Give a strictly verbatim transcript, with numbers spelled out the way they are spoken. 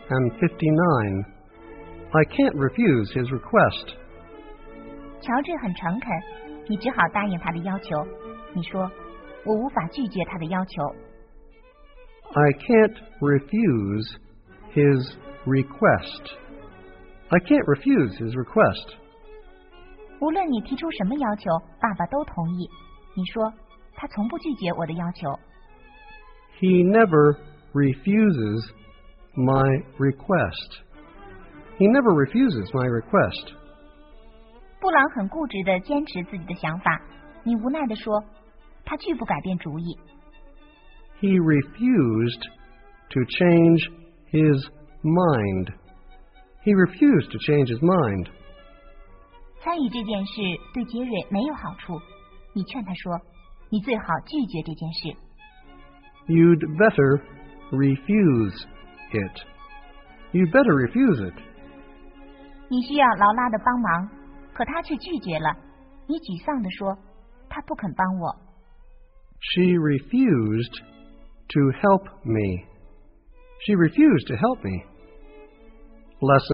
and fifty-nine. I can't refuse his request. 乔治很诚恳，你只好答应他的要求。你说，我无法拒绝他的要求。 I can't refuse his request. I can't refuse his request. 无论你提出什么要求，爸爸都同意。你说，他从不拒绝我的要求。 He never refuses my request. He never refuses my request. 布朗很固执地坚持自己的想法，你无奈地说，他拒不改变主意。 He refused to change his mind. He refused to change his mind. 参与这件事对杰瑞没有好处，你劝他说，你最好拒绝这件事。 You'd better refuse it. You'd better refuse it. 你需要劳拉的帮忙，可他却拒绝了。你沮丧地说，他不肯帮我。 She refused to help me. She refused to help me. Lesson